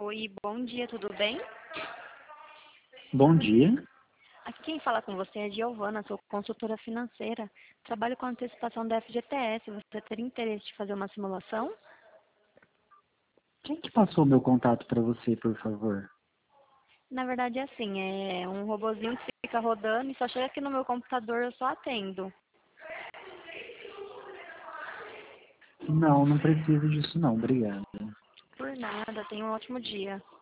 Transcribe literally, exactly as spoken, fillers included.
Oi, bom dia, tudo bem? Bom dia. Aqui quem fala com você é Giovana, sou consultora financeira. Trabalho com antecipação da F G T S. Você teria interesse de fazer uma simulação? Quem que passou meu contato para você, por favor? Na verdade é assim, é um robozinho que fica rodando e só chega aqui no meu computador, eu só atendo. Não, não preciso disso não, obrigado. Por nada, tenha um ótimo dia.